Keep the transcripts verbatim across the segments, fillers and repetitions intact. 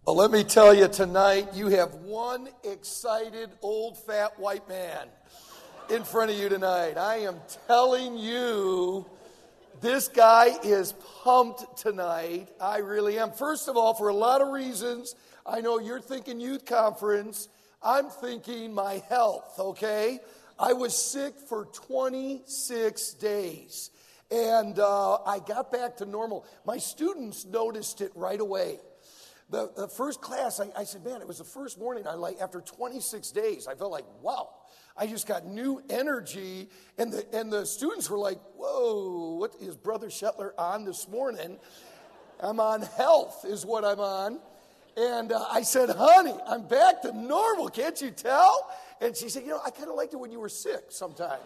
Well, let me tell you tonight, you have one excited old fat white man in front of you tonight. I am telling you, this guy is pumped tonight. I really am. First of all, for a lot of reasons. I know you're thinking youth conference. I'm thinking my health, okay? I was sick for twenty-six days. And uh, I got back to normal. My students noticed it right away. The, the first class, I, I said, man, it was the first morning, I like, after twenty-six days, I felt like, wow, I just got new energy. And the, and the students were like, whoa, what is Brother Shetler on this morning? I'm on health is what I'm on. And uh, I said, honey, I'm back to normal, can't you tell? And she said, you know, I kind of liked it when you were sick sometime.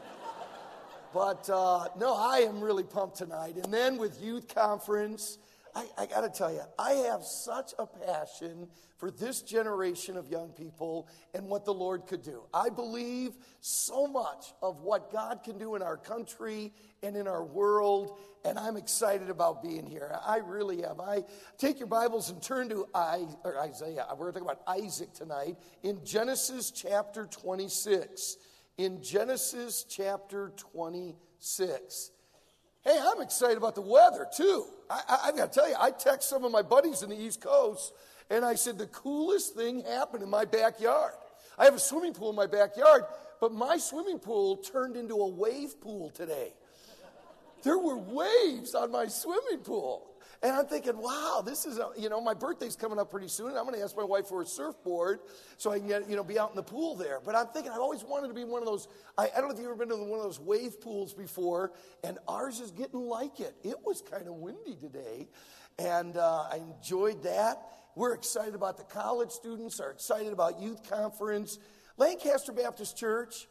But uh, no, I am really pumped tonight. And then with youth conference, I, I got to tell you, I have such a passion for this generation of young people and what the Lord could do. I believe so much of what God can do in our country and in our world, and I'm excited about being here. I really am. I take your Bibles and turn to I, or Isaiah. We're going to talk about Isaac tonight in Genesis chapter twenty-six. In Genesis chapter twenty-six. Hey, I'm excited about the weather, too. I, I, I've got to tell you, I text some of my buddies in the East Coast, and I said, the coolest thing happened in my backyard. I have a swimming pool in my backyard, but my swimming pool turned into a wave pool today. There were waves on my swimming pool. And I'm thinking, wow, this is, a, you know, my birthday's coming up pretty soon, and I'm going to ask my wife for a surfboard so I can get, you know, be out in the pool there. But I'm thinking, I've always wanted to be one of those, I, I don't know if you've ever been to one of those wave pools before, and ours is getting like it. It was kind of windy today, and uh, I enjoyed that. We're excited about the college students, are excited about youth conference. Lancaster Baptist Church,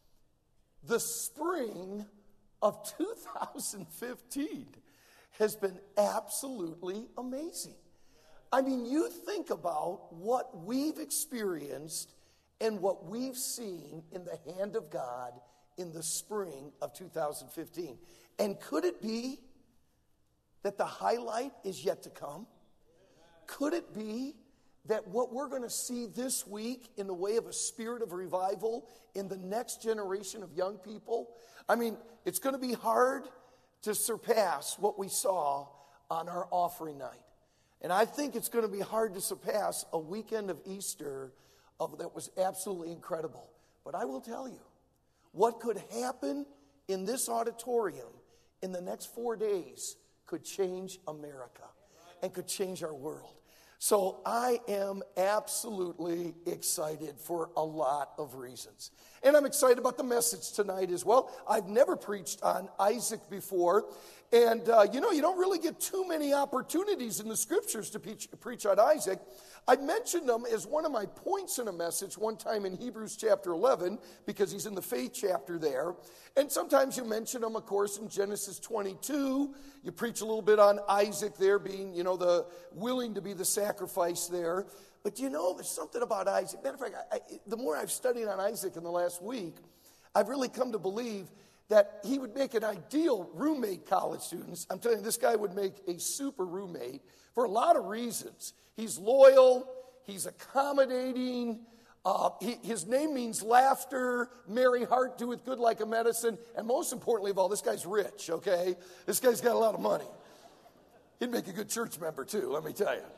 the spring of two thousand fifteen has been absolutely amazing. I mean, you think about what we've experienced and what we've seen in the hand of God in the spring of two thousand fifteen. And could it be that the highlight is yet to come? Could it be that what we're going to see this week in the way of a spirit of revival in the next generation of young people? I mean, it's going to be hard to surpass what we saw on our offering night. And I think it's going to be hard to surpass a weekend of Easter of, that was absolutely incredible. But I will tell you, what could happen in this auditorium in the next four days could change America and could change our world. So I am absolutely excited for a lot of reasons. And I'm excited about the message tonight as well. I've never preached on Isaac before. And, uh, you know, you don't really get too many opportunities in the scriptures to preach, preach on Isaac. I mentioned him as one of my points in a message one time in Hebrews chapter eleven, because he's in the faith chapter there. And sometimes you mention him, of course, in Genesis twenty-two. You preach a little bit on Isaac there being, you know, the willing to be the sacrifice there. But you know, there's something about Isaac. Matter of fact, I, I, the more I've studied on Isaac in the last week, I've really come to believe that he would make an ideal roommate, college students. I'm telling you, this guy would make a super roommate for a lot of reasons. He's loyal, he's accommodating, uh, he, his name means laughter, merry heart doeth good like a medicine, and most importantly of all, this guy's rich, okay? This guy's got a lot of money. He'd make a good church member too, let me tell you.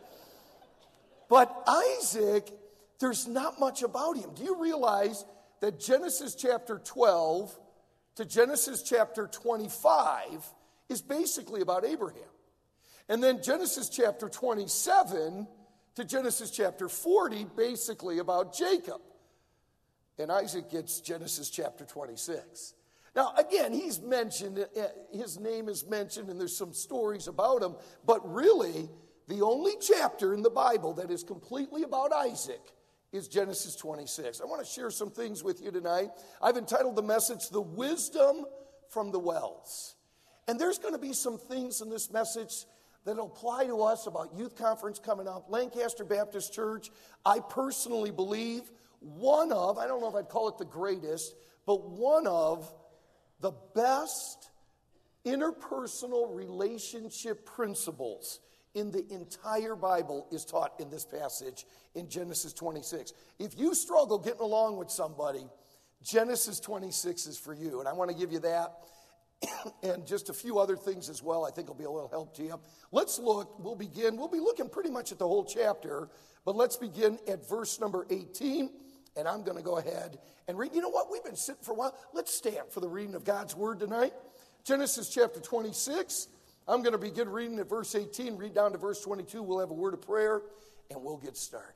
But Isaac, there's not much about him. Do you realize that Genesis chapter twelve to Genesis chapter twenty-five is basically about Abraham? And then Genesis chapter twenty-seven to Genesis chapter forty, basically about Jacob. And Isaac gets Genesis chapter twenty-six. Now, again, he's mentioned, his name is mentioned, and there's some stories about him, but really, the only chapter in the Bible that is completely about Isaac is Genesis twenty-six. I want to share some things with you tonight. I've entitled the message, The Wisdom from the Wells. And there's going to be some things in this message that apply to us about youth conference coming up, Lancaster Baptist Church. I personally believe one of, I don't know if I'd call it the greatest, but one of the best interpersonal relationship principles in the entire Bible is taught in this passage in Genesis twenty-six. If you struggle getting along with somebody, Genesis twenty-six is for you. And I want to give you that and just a few other things as well. I think will be a little help to you. Let's look. We'll begin. We'll be looking pretty much at the whole chapter, but let's begin at verse number eighteen. And I'm going to go ahead and read. You know what? We've been sitting for a while. Let's stand for the reading of God's word tonight. Genesis chapter twenty-six. I'm going to begin reading at verse eighteen, read down to verse twenty-two. We'll have a word of prayer, and we'll get started.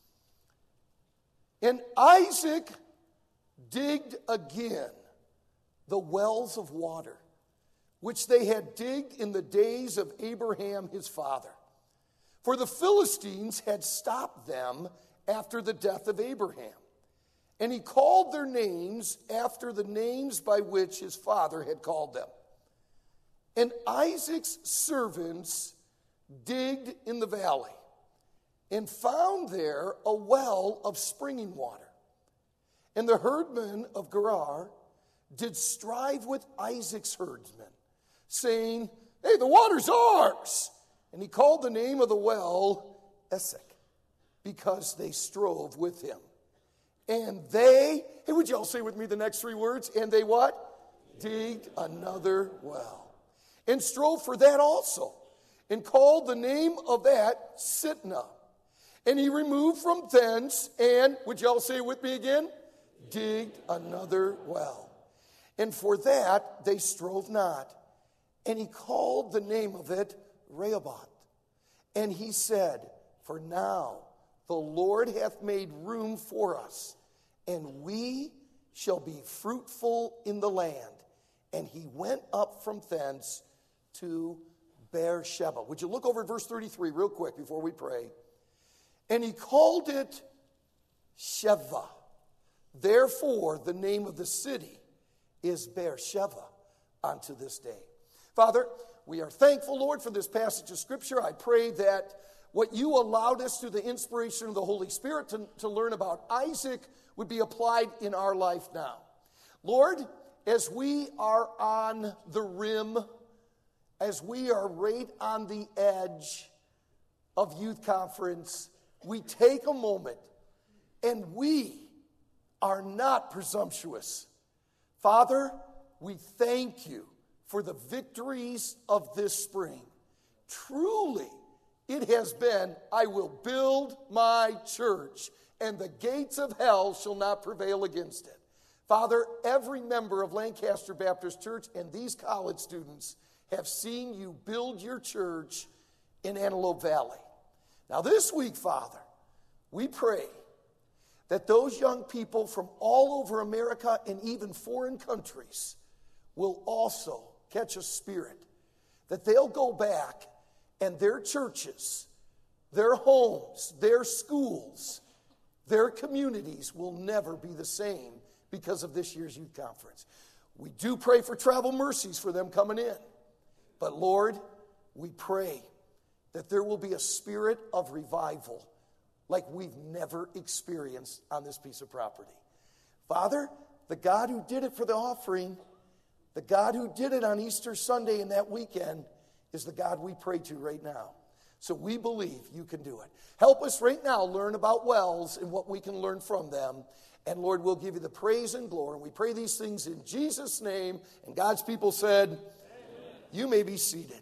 And Isaac digged again the wells of water, which they had digged in the days of Abraham his father. For the Philistines had stopped them after the death of Abraham. And he called their names after the names by which his father had called them. And Isaac's servants digged in the valley and found there a well of springing water. And the herdmen of Gerar did strive with Isaac's herdsmen, saying, "Hey, the water's ours." And he called the name of the well Esek, because they strove with him. And they, hey, would you all say with me the next three words? And they what? Digged another well. And strove for that also, and called the name of that Sitnah. And he removed from thence, and, would you all say it with me again? Digged another well. And for that they strove not. And he called the name of it Rehoboth. And he said, "For now the Lord hath made room for us, and we shall be fruitful in the land." And he went up from thence to Beersheba. Would you look over at verse thirty-three real quick before we pray? And he called it Sheva. Therefore, the name of the city is Beersheba unto this day. Father, we are thankful, Lord, for this passage of Scripture. I pray that what you allowed us through the inspiration of the Holy Spirit to, to learn about Isaac would be applied in our life now. Lord, as we are on the rim, as we are right on the edge of youth conference, we take a moment and we are not presumptuous. Father, we thank you for the victories of this spring. Truly, it has been, "I will build my church, and the gates of hell shall not prevail against it." Father, every member of Lancaster Baptist Church and these college students have seen you build your church in Antelope Valley. Now this week, Father, we pray that those young people from all over America and even foreign countries will also catch a spirit, that they'll go back and their churches, their homes, their schools, their communities will never be the same because of this year's youth conference. We do pray for travel mercies for them coming in. But Lord, we pray that there will be a spirit of revival like we've never experienced on this piece of property. Father, the God who did it for the offering, the God who did it on Easter Sunday and that weekend, is the God we pray to right now. So we believe you can do it. Help us right now learn about wells and what we can learn from them. And Lord, we'll give you the praise and glory. And we pray these things in Jesus' name. And God's people said, "Amen." You may be seated.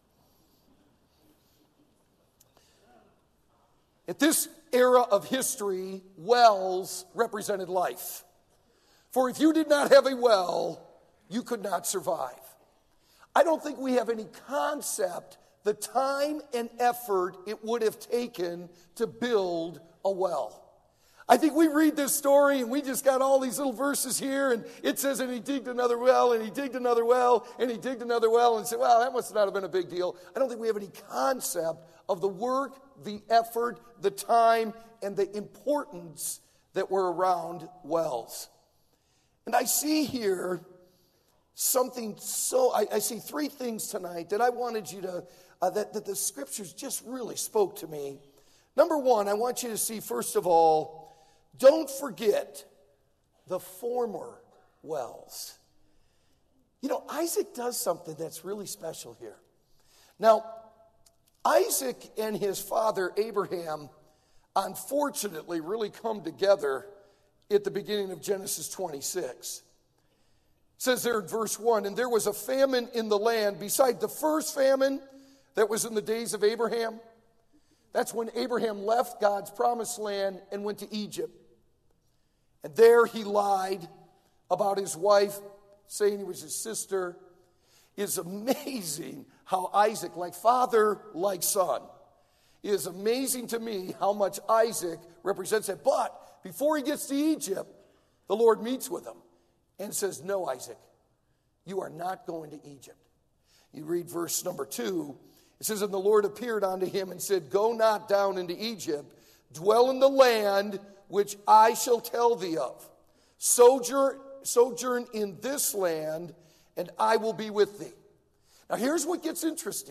At this era of history, wells represented life. For if you did not have a well, you could not survive. I don't think we have any concept the time and effort it would have taken to build a well. I think we read this story and we just got all these little verses here, and it says, and he digged another well, and he digged another well, and he digged another well, and said, well, that must not have been a big deal. I don't think we have any concept of the work, the effort, the time, and the importance that were around wells. And I see here something so, I, I see three things tonight that I wanted you to, uh, that, that the scriptures just really spoke to me. Number one, I want you to see, first of all, don't forget the former wells. You know, Isaac does something that's really special here. Now, Isaac and his father Abraham, unfortunately, really come together at the beginning of Genesis twenty-six. It says there in verse one, and there was a famine in the land beside the first famine that was in the days of Abraham. That's when Abraham left God's promised land and went to Egypt. And there he lied about his wife, saying he was his sister. It's amazing how Isaac, like father, like son. It is amazing to me how much Isaac represents it. But before he gets to Egypt, the Lord meets with him and says, no, Isaac, you are not going to Egypt. You read verse number two. It says, and the Lord appeared unto him and said, go not down into Egypt, dwell in the land which I shall tell thee of. Sojourn, sojourn in this land, and I will be with thee. Now here's what gets interesting.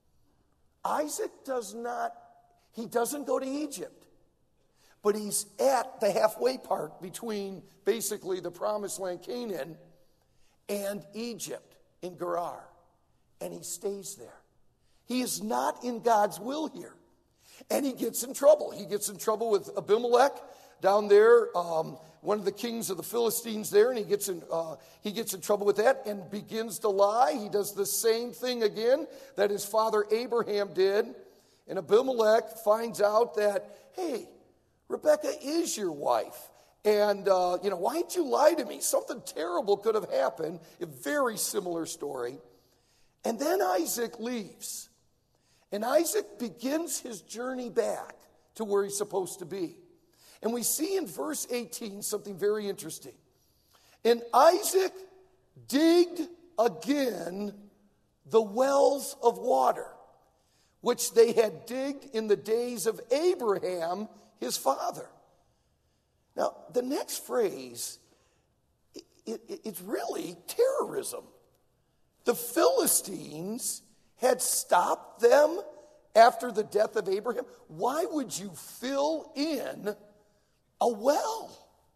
Isaac does not, he doesn't go to Egypt, but he's at the halfway part between basically the promised land, Canaan, and Egypt in Gerar, and he stays there. He is not in God's will here. And he gets in trouble. He gets in trouble with Abimelech down there, um, one of the kings of the Philistines there, and he gets in uh, he gets in trouble with that and begins to lie. He does the same thing again that his father Abraham did. And Abimelech finds out that, hey, Rebekah is your wife. And, uh, you know, why'd you lie to me? Something terrible could have happened. A very similar story. And then Isaac leaves. And Isaac begins his journey back to where he's supposed to be. And we see in verse eighteen something very interesting. And Isaac digged again the wells of water, which they had digged in the days of Abraham, his father. Now, the next phrase, it, it, it's really terrorism. The Philistines had stopped them after the death of Abraham. Why would you fill in a well?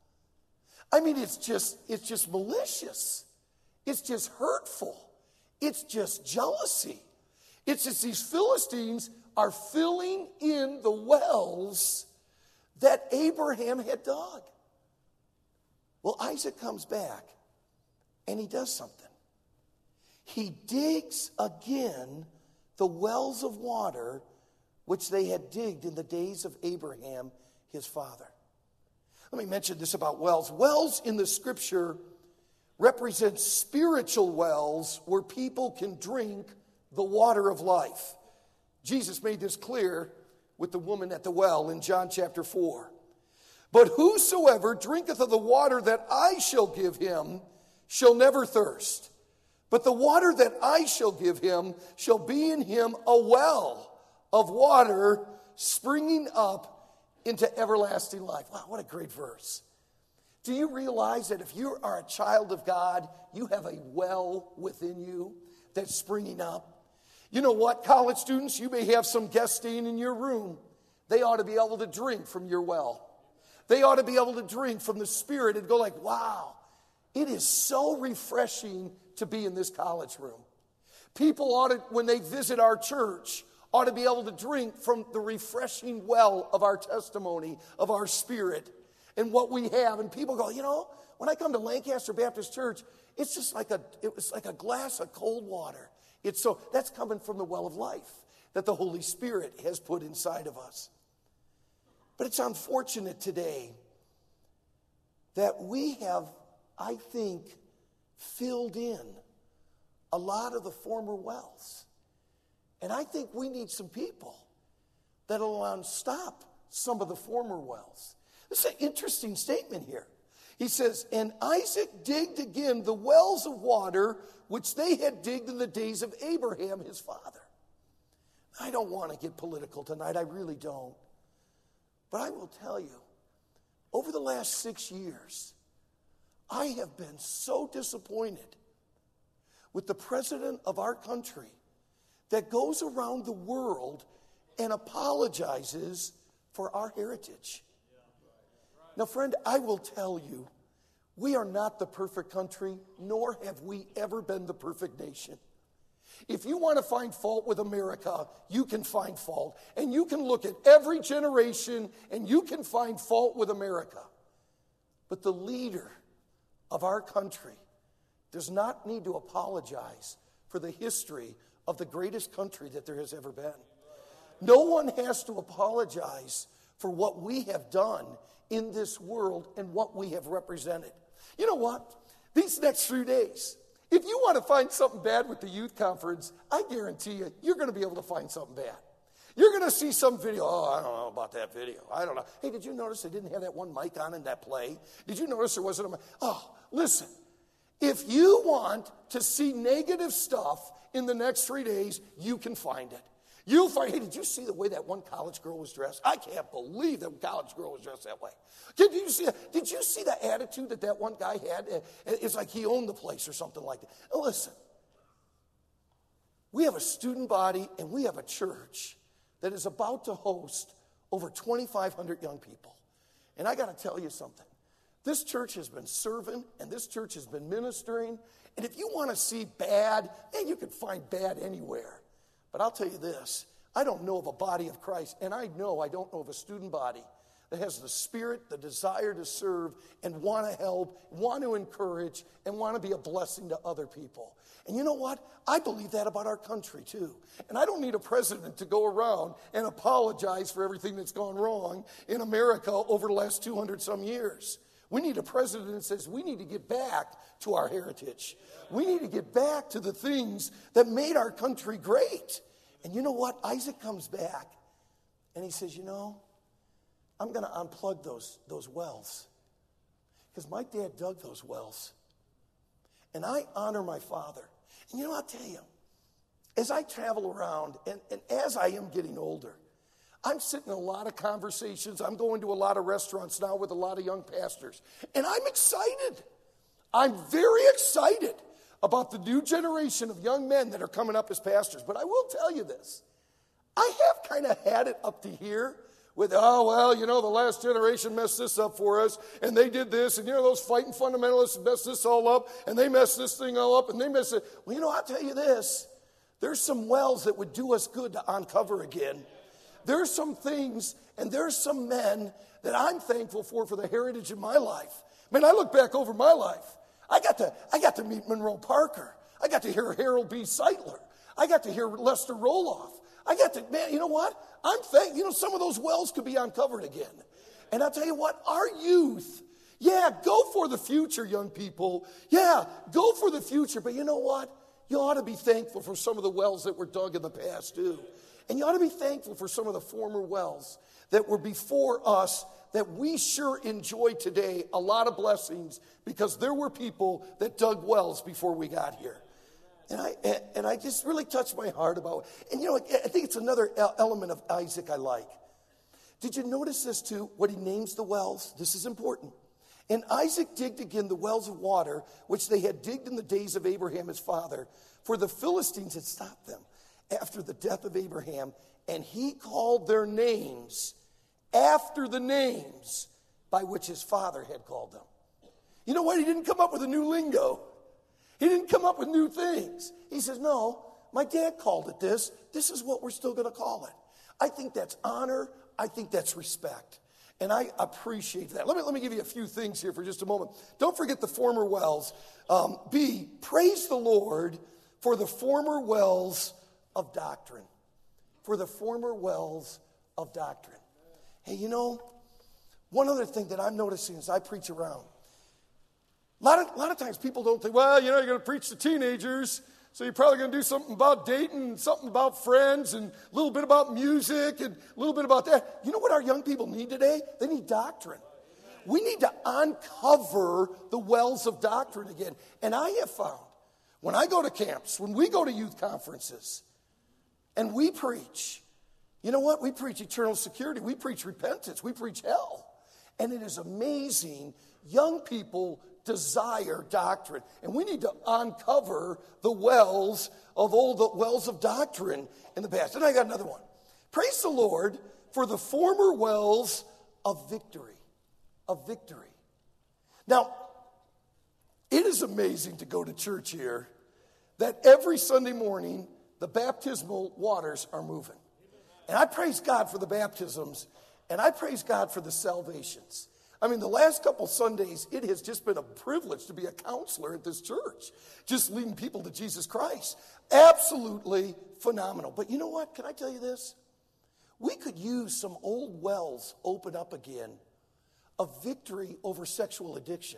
I mean, it's just it's just malicious. It's just hurtful. It's just jealousy. It's just these Philistines are filling in the wells that Abraham had dug. Well, Isaac comes back and he does something. He digs again the wells of water which they had digged in the days of Abraham, his father. Let me mention this about wells. Wells in the scripture represent spiritual wells where people can drink the water of life. Jesus made this clear with the woman at the well in John chapter four. But whosoever drinketh of the water that I shall give him shall never thirst. But the water that I shall give him shall be in him a well of water springing up into everlasting life. Wow, what a great verse. Do you realize that if you are a child of God, you have a well within you that's springing up? You know what, college students, you may have some guests staying in your room. They ought to be able to drink from your well. They ought to be able to drink from the Spirit and go like, wow, it is so refreshing to be in this college room. People ought to, when they visit our church, ought to be able to drink from the refreshing well of our testimony, of our spirit, and what we have. And people go, you know, when I come to Lancaster Baptist Church, it's just like a, it was like a glass of cold water. It's so, that's coming from the well of life that the Holy Spirit has put inside of us. But it's unfortunate today that we have, I think, filled in a lot of the former wells. And I think we need some people that'll unstop some of the former wells. This is an interesting statement here. He says, and Isaac digged again the wells of water which they had digged in the days of Abraham, his father. I don't want to get political tonight. I really don't. But I will tell you, over the last six years, I have been so disappointed with the president of our country that goes around the world and apologizes for our heritage. Now, friend, I will tell you, we are not the perfect country, nor have we ever been the perfect nation. If you want to find fault with America, you can find fault. And you can look at every generation and you can find fault with America. But the leader of our country does not need to apologize for the history of the greatest country that there has ever been. No one has to apologize for what we have done in this world and what we have represented. You know what? These next few days, if you want to find something bad with the youth conference, I guarantee you, you're going to be able to find something bad. You're going to see some video. Oh, I don't know about that video. I don't know. Hey, did you notice they didn't have that one mic on in that play? Did you notice there wasn't a mic? Oh, listen. If you want to see negative stuff in the next three days, you can find it. You'll find, hey, did you see the way that one college girl was dressed? I can't believe that college girl was dressed that way. Did you see, did you see the attitude that that one guy had? It's like he owned the place or something like that. Now listen, we have a student body and we have a church that is about to host over twenty-five hundred young people. And I got to tell you something. This church has been serving and this church has been ministering. And if you want to see bad, man, you can find bad anywhere. But I'll tell you this, I don't know of a body of Christ, and I know I don't know of a student body that has the spirit, the desire to serve, and want to help, want to encourage, and want to be a blessing to other people. And you know what? I believe that about our country, too. And I don't need a president to go around and apologize for everything that's gone wrong in America over the last two hundred some years. We need a president that says we need to get back to our heritage. We need to get back to the things that made our country great. And you know what? Isaac comes back and he says, you know, I'm going to unplug those, those wells. Because my dad dug those wells. And I honor my father. And you know, I'll tell you, as I travel around and, and as I am getting older, I'm sitting in a lot of conversations. I'm going to a lot of restaurants now with a lot of young pastors. And I'm excited. I'm very excited about the new generation of young men that are coming up as pastors. But I will tell you this. I have kind of had it up to here with, oh, well, you know, the last generation messed this up for us, and they did this, and, you know, those fighting fundamentalists messed this all up, and they messed this thing all up, and they messed it. Well, you know, I'll tell you this. There's some wells that would do us good to uncover again. There's some things, and there's some men that I'm thankful for for the heritage of my life. I mean, I look back over my life. I got to, I got to meet Monroe Parker. I got to hear Harold B. Seidler. I got to hear Lester Roloff. I got to, man, you know what? I'm thankful. You know, some of those wells could be uncovered again. And I'll tell you what, our youth, yeah, go for the future, young people. Yeah, go for the future. But you know what? You ought to be thankful for some of the wells that were dug in the past, too. And you ought to be thankful for some of the former wells that were before us that we sure enjoy today a lot of blessings because there were people that dug wells before we got here. And I and I just really touched my heart about it. And you know, I think it's another element of Isaac I like. Did you notice this too, what he names the wells? This is important. And Isaac digged again the wells of water, which they had digged in the days of Abraham his father, for the Philistines had stopped them after the death of Abraham, and he called their names after the names by which his father had called them. You know what? He didn't come up with a new lingo. He didn't come up with new things. He says, no, my dad called it this. This is what we're still going to call it. I think that's honor. I think that's respect. And I appreciate that. Let me, let me give you a few things here for just a moment. Don't forget the former wells. Um, B, praise the Lord for the former wells of doctrine. For the former wells of doctrine. Hey, you know, one other thing that I'm noticing as I preach around, a lot of, a lot of times people don't think, well, you know, you're going to preach to teenagers, so you're probably going to do something about dating and something about friends and a little bit about music and a little bit about that. You know what our young people need today? They need doctrine. We need to uncover the wells of doctrine again. And I have found, when I go to camps, when we go to youth conferences, and we preach, you know what? We preach eternal security. We preach repentance. We preach hell. And it is amazing. Young people desire doctrine. And we need to uncover the wells of all the wells of doctrine in the past. And I got another one. Praise the Lord for the former wells of victory. Of victory. Now, it is amazing to go to church here that every Sunday morning the baptismal waters are moving. And I praise God for the baptisms, and I praise God for the salvations. I mean, the last couple Sundays, it has just been a privilege to be a counselor at this church, just leading people to Jesus Christ. Absolutely phenomenal. But you know what? Can I tell you this? We could use some old wells open up again of victory over sexual addiction.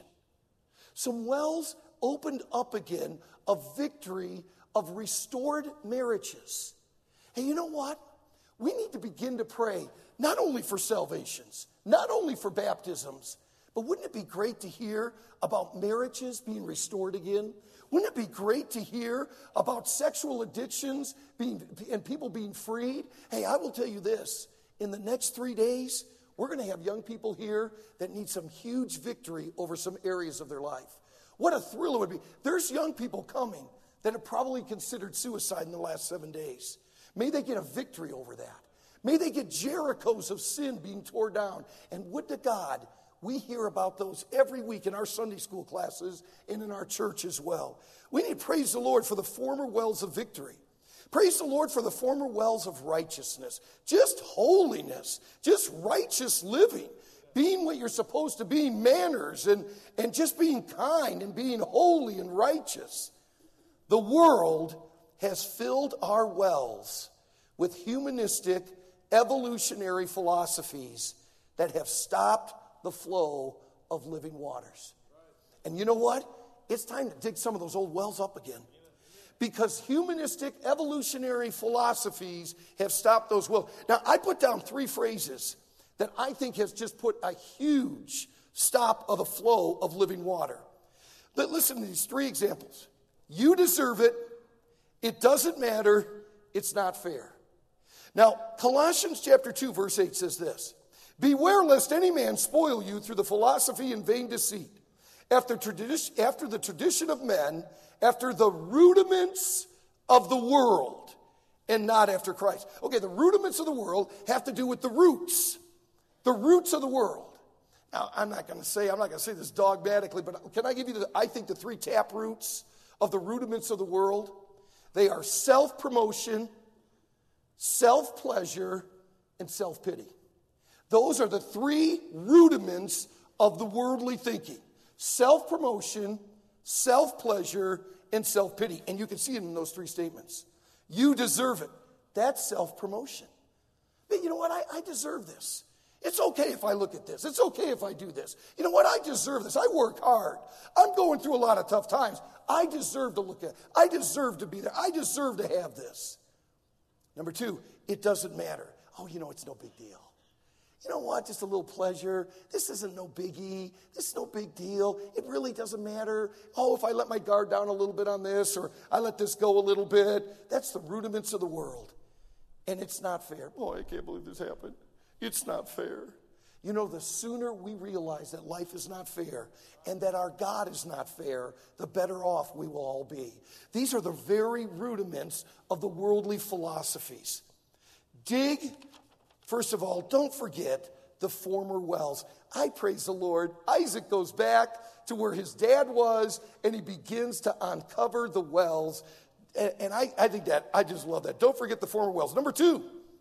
Some wells opened up again of victory of restored marriages. Hey, you know what? We need to begin to pray not only for salvations, not only for baptisms, but wouldn't it be great to hear about marriages being restored again? Wouldn't it be great to hear about sexual addictions being and people being freed? Hey, I will tell you this. In the next three days, we're going to have young people here that need some huge victory over some areas of their life. What a thrill it would be. There's young people coming that have probably considered suicide in the last seven days. May they get a victory over that. May they get Jerichos of sin being torn down. And would to God, we hear about those every week in our Sunday school classes and in our church as well. We need to praise the Lord for the former wells of victory. Praise the Lord for the former wells of righteousness. Just holiness, just righteous living, being what you're supposed to be, manners, and, and just being kind and being holy and righteous. The world has filled our wells with humanistic, evolutionary philosophies that have stopped the flow of living waters. And you know what? It's time to dig some of those old wells up again. Because humanistic, evolutionary philosophies have stopped those wells. Now, I put down three phrases that I think has just put a huge stop of the flow of living water. But listen to these three examples. You deserve it. It doesn't matter. It's not fair. Now, Colossians chapter two, verse eight says this. Beware lest any man spoil you through the philosophy and vain deceit, after, tradi- after the tradition of men, after the rudiments of the world, and not after Christ. Okay, the rudiments of the world have to do with the roots. The roots of the world. Now, I'm not going to say, I'm not going to say this dogmatically, but can I give you, the, I think, the three tap roots of the rudiments of the world? They are self-promotion, self-pleasure, and self-pity. Those are the three rudiments of the worldly thinking. Self-promotion, self-pleasure, and self-pity. And you can see it in those three statements. You deserve it. That's self-promotion. But you know what? I, I deserve this. It's okay if I look at this. It's okay if I do this. You know what? I deserve this. I work hard. I'm going through a lot of tough times. I deserve to look at it. I deserve to be there. I deserve to have this. Number two, it doesn't matter. Oh, you know, it's no big deal. You know what? Just a little pleasure. This isn't no biggie. This is no big deal. It really doesn't matter. Oh, if I let my guard down a little bit on this, or I let this go a little bit, that's the rudiments of the world. And it's not fair. Boy, I can't believe this happened. It's not fair. You know, the sooner we realize that life is not fair and that our God is not fair, the better off we will all be. These are the very rudiments of the worldly philosophies. Dig, first of all, don't forget the former wells. I praise the Lord. Isaac goes back to where his dad was, and he begins to uncover the wells. And, and I, I think that, I just love that. Don't forget the former wells. Number two,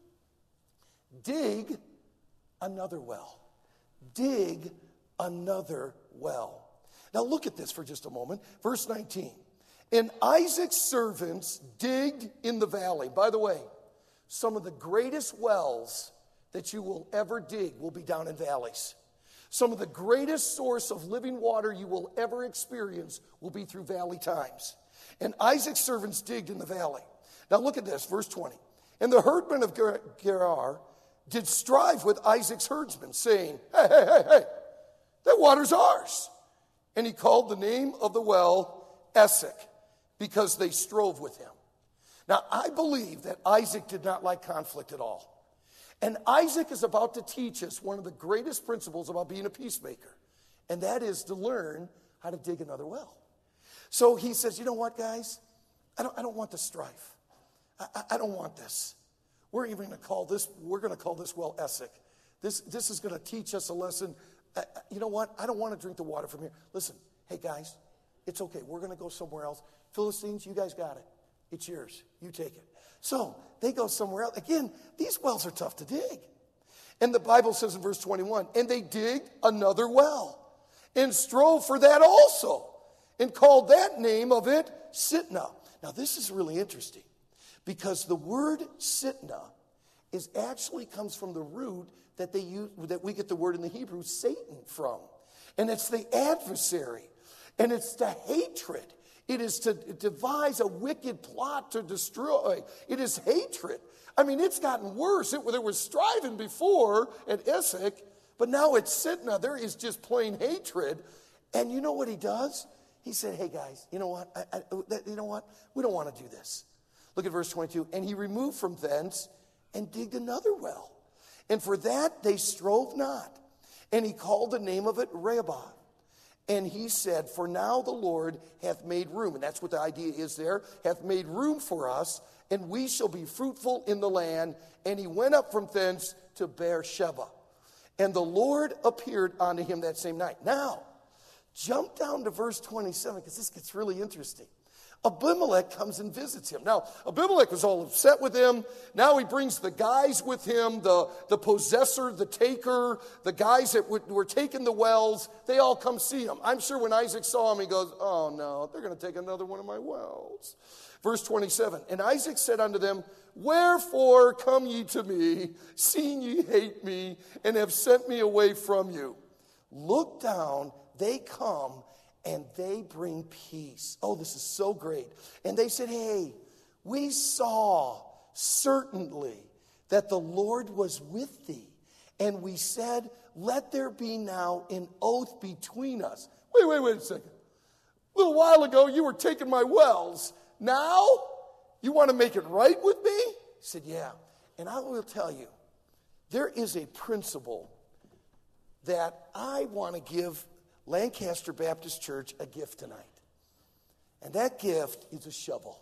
dig another well. Dig another well. Now look at this for just a moment. Verse nineteen. And Isaac's servants digged in the valley. By the way, some of the greatest wells that you will ever dig will be down in valleys. Some of the greatest source of living water you will ever experience will be through valley times. And Isaac's servants digged in the valley. Now look at this, verse twenty. And the herdmen of Gerar did strive with Isaac's herdsmen, saying, hey, hey, hey, hey, that water's ours. And he called the name of the well Esek, because they strove with him. Now, I believe that Isaac did not like conflict at all. And Isaac is about to teach us one of the greatest principles about being a peacemaker, and that is to learn how to dig another well. So he says, you know what, guys? I don't, I don't want the strife. I, I, I don't want this. We're even going to call this, we're going to call this well Esek. This, this is going to teach us a lesson. Uh, you know what? I don't want to drink the water from here. Listen, hey, guys, it's okay. We're going to go somewhere else. Philistines, you guys got it. It's yours. You take it. So they go somewhere else. Again, these wells are tough to dig. And the Bible says in verse twenty-one, and they digged another well and strove for that also and called that name of it Sitnah. Now this is really interesting because the word Sitnah is actually comes from the root that they use, that we get the word in the Hebrew Satan from. And it's the adversary. And it's the hatred. It is to devise a wicked plot to destroy. It is hatred. I mean, it's gotten worse. It, there was striving before at Essek, but now it's Sitnah. There is just plain hatred. And you know what he does? He said, hey, guys, you know what? I, I, you know what? We don't want to do this. Look at verse twenty-two. And he removed from thence and digged another well. And for that they strove not. And he called the name of it Rehoboth. And he said, for now the Lord hath made room. And that's what the idea is there. Hath made room for us, and we shall be fruitful in the land. And he went up from thence to Beersheba. And the Lord appeared unto him that same night. Now, jump down to verse twenty-seven, because this gets really interesting. Abimelech comes and visits him. Now, Abimelech was all upset with him. Now he brings the guys with him, the, the possessor, the taker, the guys that were, were taking the wells. They all come see him. I'm sure when Isaac saw him, he goes, oh no, they're going to take another one of my wells. Verse twenty-seven, and Isaac said unto them, wherefore come ye to me, seeing ye hate me, and have sent me away from you? Look down, they come, and they bring peace. Oh, this is so great. And they said, hey, we saw certainly that the Lord was with thee. And we said, let there be now an oath between us. Wait, wait, wait a second. A little while ago, you were taking my wells. Now, you want to make it right with me? He said, yeah. And I will tell you, there is a principle that I want to give Lancaster Baptist Church a gift tonight. And that gift is a shovel.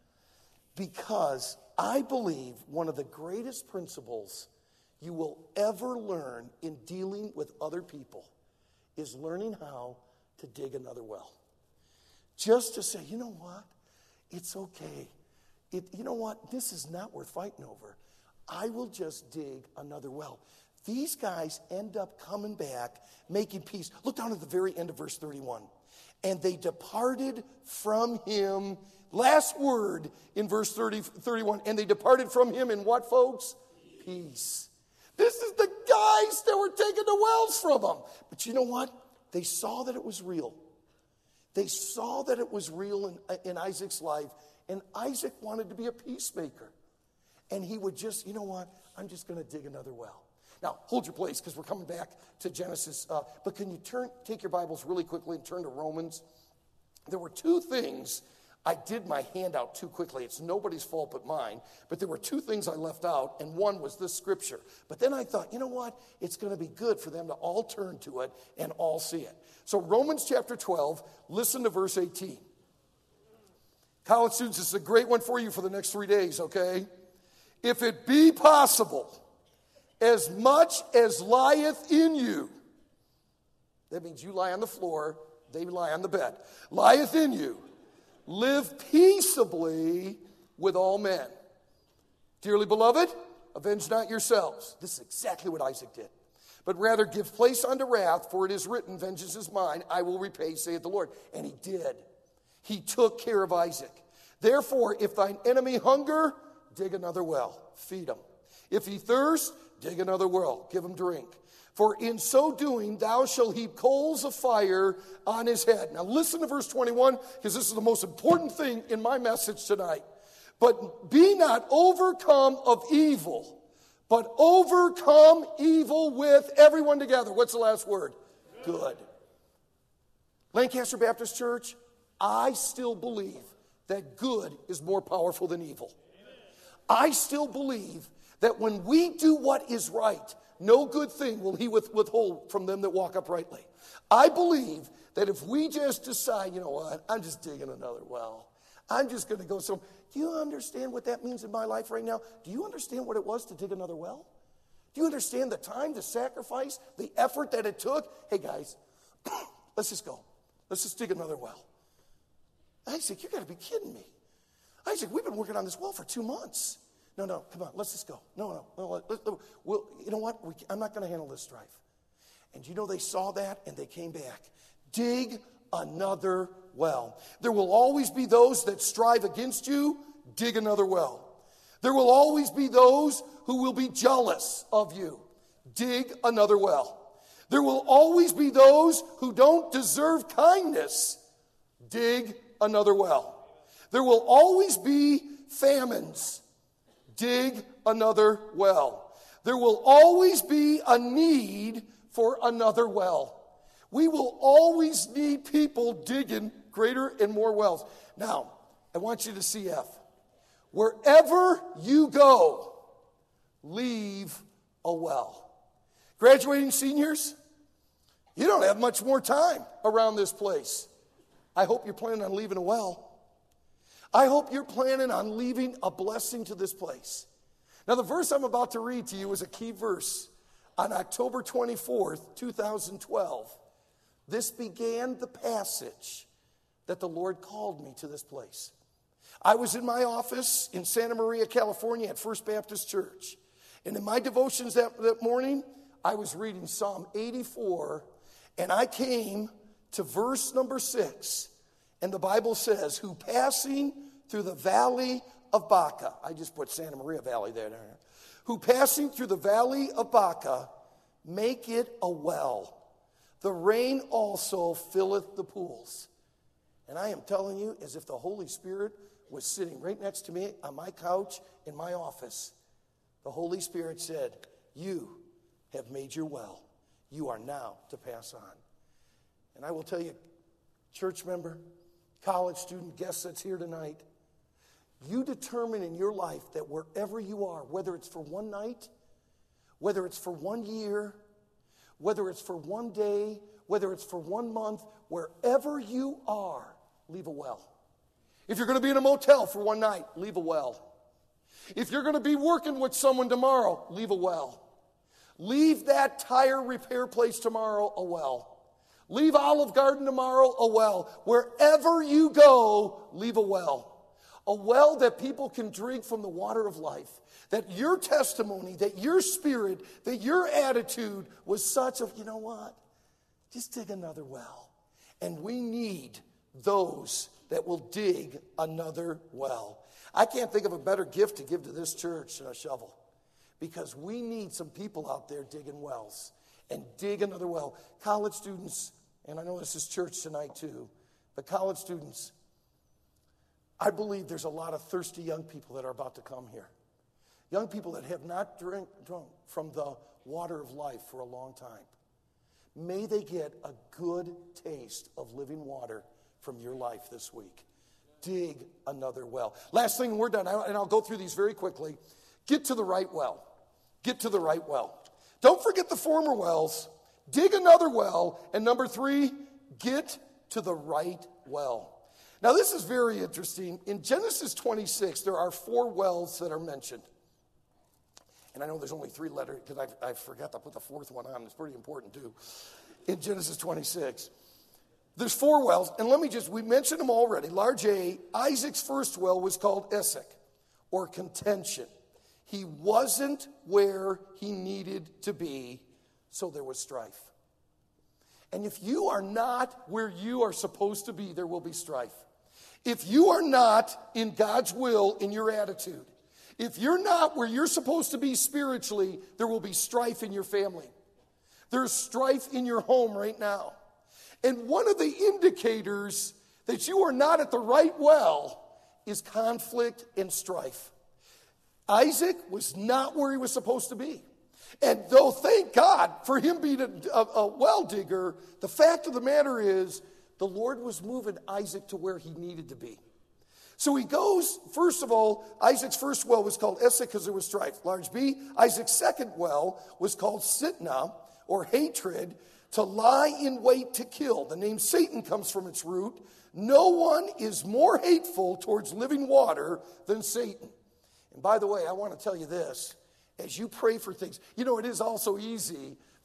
Because I believe one of the greatest principles you will ever learn in dealing with other people is learning how to dig another well. Just to say, you know what? It's okay. It, you know what? This is not worth fighting over. I will just dig another well. These guys end up coming back, making peace. Look down at the very end of verse thirty-one. And they departed from him. Last word in verse thirty, thirty-one. And they departed from him in what, folks? Peace. This is the guys that were taking the wells from them. But you know what? They saw that it was real. They saw that it was real in, in Isaac's life. And Isaac wanted to be a peacemaker. And he would just, you know what? I'm just going to dig another well. Now, hold your place because we're coming back to Genesis. Uh, but can you turn, take your Bibles really quickly and turn to Romans? There were two things. I did my handout too quickly. It's nobody's fault but mine. But there were two things I left out, and one was this scripture. But then I thought, you know what? It's going to be good for them to all turn to it and all see it. So Romans chapter twelve, listen to verse eighteen. College students, this is a great one for you for the next three days, okay? If it be possible, as much as lieth in you, that means you lie on the floor, they lie on the bed, lieth in you, live peaceably with all men. Dearly beloved, avenge not yourselves. This is exactly what Isaac did. But rather give place unto wrath, for it is written, vengeance is mine, I will repay, saith the Lord. And he did. He took care of Isaac. Therefore, if thine enemy hunger, dig another well, feed him. If he thirst, dig another well, give him drink. For in so doing, thou shalt heap coals of fire on his head. Now listen to verse twenty-one, because this is the most important thing in my message tonight. But be not overcome of evil, but overcome evil with everyone together. What's the last word? Good. Good. Lancaster Baptist Church, I still believe that good is more powerful than evil. I still believe that when we do what is right, no good thing will he withhold from them that walk uprightly. I believe that if we just decide, you know what, I'm just digging another well. I'm just going to go some. Do you understand what that means in my life right now? Do you understand what it was to dig another well? Do you understand the time, the sacrifice, the effort that it took? Hey guys, let's just go. Let's just dig another well. Isaac, you got to be kidding me. Isaac, we've been working on this well for two months. No, no, come on, let's just go. No, no, no let, let, we'll, you know what? We, I'm not going to handle this strife. And you know they saw that and they came back. Dig another well. There will always be those that strive against you. Dig another well. There will always be those who will be jealous of you. Dig another well. There will always be those who don't deserve kindness. Dig another well. There will always be famines. Dig another well. There will always be a need for another well. We will always need people digging greater and more wells. Now, I want you to see F. Wherever you go, leave a well. Graduating seniors, you don't have much more time around this place. I hope you're planning on leaving a well. I hope you're planning on leaving a blessing to this place. Now, the verse I'm about to read to you is a key verse. On October twenty-fourth, two thousand twelve, this began the passage that the Lord called me to this place. I was in my office in Santa Maria, California at First Baptist Church. And in my devotions that, that morning, I was reading Psalm eighty-four, and I came to verse number six. And the Bible says, who passing through the valley of Baca, I just put Santa Maria Valley there, there. Who passing through the valley of Baca, make it a well. The rain also filleth the pools. And I am telling you, as if the Holy Spirit was sitting right next to me on my couch in my office. The Holy Spirit said, you have made your well. You are now to pass on. And I will tell you, church member, college student, guest that's here tonight, you determine in your life that wherever you are, whether it's for one night, whether it's for one year, whether it's for one day, whether it's for one month, wherever you are, leave a well. If you're going to be in a motel for one night, leave a well. If you're going to be working with someone tomorrow, leave a well. Leave that tire repair place tomorrow a well. Leave Olive Garden tomorrow a well. Wherever you go, leave a well. A well that people can drink from the water of life. That your testimony, that your spirit, that your attitude was such of, you know what? Just dig another well. And we need those that will dig another well. I can't think of a better gift to give to this church than a shovel. Because we need some people out there digging wells. And dig another well. College students, and I know this is church tonight too, but college students, I believe there's a lot of thirsty young people that are about to come here. Young people that have not drink, drunk from the water of life for a long time. May they get a good taste of living water from your life this week. Dig another well. Last thing, we're done, and I'll go through these very quickly. Get to the right well. Get to the right well. Don't forget the former wells. Dig another well. And number three, get to the right well. Now, this is very interesting. In Genesis twenty-six, there are four wells that are mentioned. And I know there's only three letters, because I, I forgot to put the fourth one on. It's pretty important, too. In Genesis twenty-six. There's four wells, and let me just, we mentioned them already. Large A, Isaac's first well was called Esek, or contention. He wasn't where he needed to be, so there was strife. And if you are not where you are supposed to be, there will be strife. If you are not in God's will in your attitude, if you're not where you're supposed to be spiritually, there will be strife in your family. There's strife in your home right now. And one of the indicators that you are not at the right well is conflict and strife. Isaac was not where he was supposed to be. And though, thank God, for him being a, a, a well digger, the fact of the matter is the Lord was moving Isaac to where he needed to be. So he goes, first of all, Isaac's first well was called Esek because there was strife. Large B, Isaac's second well was called Sitnah, or hatred, to lie in wait to kill. The name Satan comes from its root. No one is more hateful towards living water than Satan. And by the way, I want to tell you this. As you pray for things, you know, it is also easy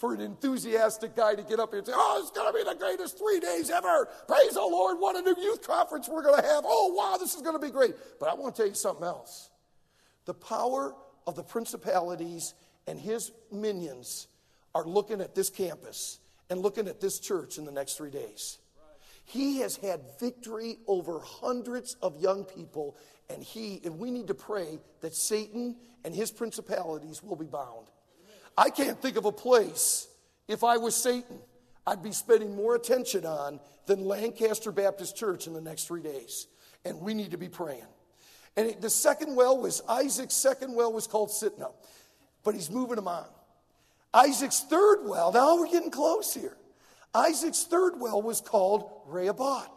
for an enthusiastic guy to get up here and say, oh, it's going to be the greatest three days ever. Praise the Lord, what a new youth conference we're going to have. Oh, wow, this is going to be great. But I want to tell you something else. The power of the principalities and his minions are looking at this campus and looking at this church in the next three days. He has had victory over hundreds of young people, and he and we need to pray that Satan and his principalities will be bound. I can't think of a place, if I was Satan, I'd be spending more attention on than Lancaster Baptist Church in the next three days. And we need to be praying. And it, the second well was, Isaac's second well was called Sitnah, but he's moving them on. Isaac's third well, now we're getting close here. Isaac's third well was called Rehoboth,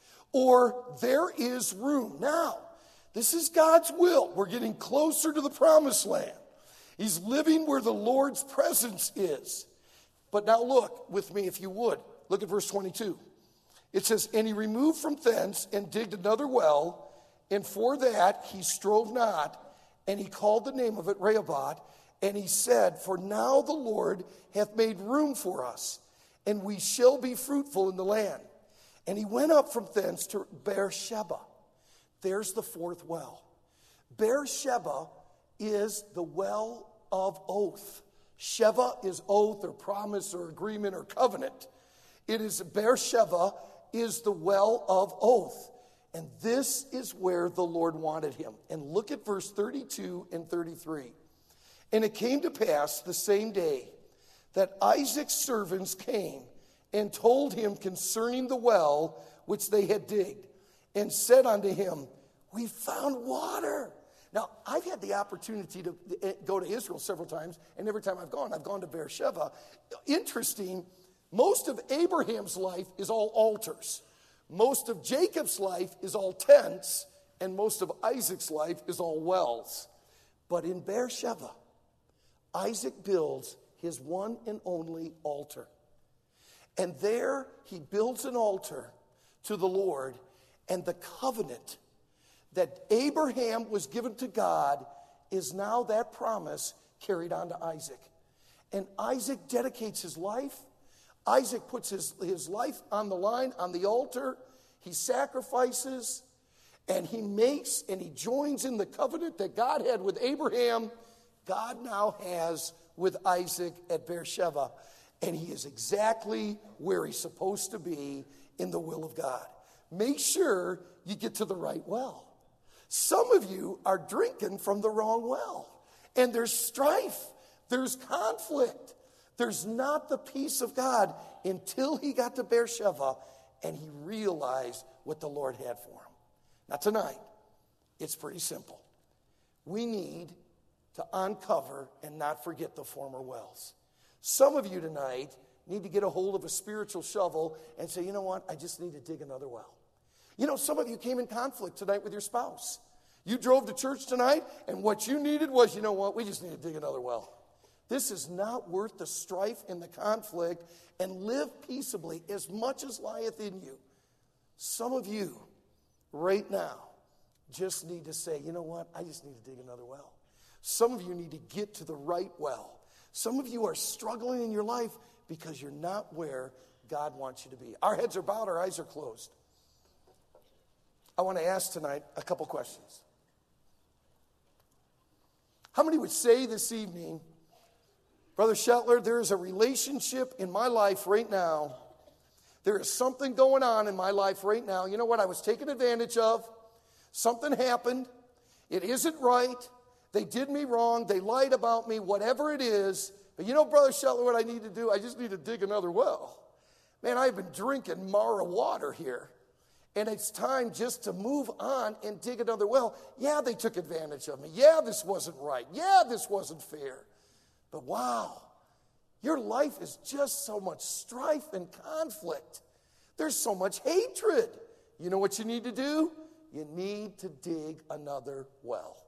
or there is room. Now, this is God's will. We're getting closer to the promised land. He's living where the Lord's presence is. But now look with me, if you would. Look at verse twenty-two. It says, and he removed from thence and digged another well, and for that he strove not, and he called the name of it Rehoboth, and he said, for now the Lord hath made room for us, and we shall be fruitful in the land. And he went up from thence to Beersheba. There's the fourth well. Beersheba is the well of oath. Sheva is oath or promise or agreement or covenant. It is Beersheba is the well of oath. And this is where the Lord wanted him. And look at verse thirty-two and thirty-three. And it came to pass the same day that Isaac's servants came and told him concerning the well which they had digged, and said unto him, we found water. Now, I've had the opportunity to go to Israel several times, and every time I've gone, I've gone to Beersheba. Interesting, most of Abraham's life is all altars. Most of Jacob's life is all tents, and most of Isaac's life is all wells. But in Beersheba, Isaac builds his one and only altar. And there he builds an altar to the Lord, and the covenant that Abraham was given to God is now that promise carried on to Isaac. And Isaac dedicates his life. Isaac puts his, his life on the line, on the altar. He sacrifices, and he makes, and he joins in the covenant that God had with Abraham. God now has with Isaac at Beersheba. And he is exactly where he's supposed to be in the will of God. Make sure you get to the right well. Some of you are drinking from the wrong well. And there's strife. There's conflict. There's not the peace of God until he got to Beersheba and he realized what the Lord had for him. Now tonight, it's pretty simple. We need to uncover and not forget the former wells. Some of you tonight need to get a hold of a spiritual shovel and say, you know what, I just need to dig another well. You know, some of you came in conflict tonight with your spouse. You drove to church tonight, and what you needed was, you know what, we just need to dig another well. This is not worth the strife and the conflict, and live peaceably as much as lieth in you. Some of you, right now, just need to say, you know what, I just need to dig another well. Some of you need to get to the right well. Some of you are struggling in your life because you're not where God wants you to be. Our heads are bowed, our eyes are closed. I want to ask tonight a couple questions. How many would say this evening, Brother Shetler, there is a relationship in my life right now. There is something going on in my life right now. You know what? I was taken advantage of. Something happened. It isn't right. They did me wrong. They lied about me, whatever it is. But you know, Brother Shetler, what I need to do? I just need to dig another well. Man, I've been drinking Mara water here. And it's time just to move on and dig another well. Yeah, they took advantage of me. Yeah, this wasn't right. Yeah, this wasn't fair. But wow, your life is just so much strife and conflict. There's so much hatred. You know what you need to do? You need to dig another well.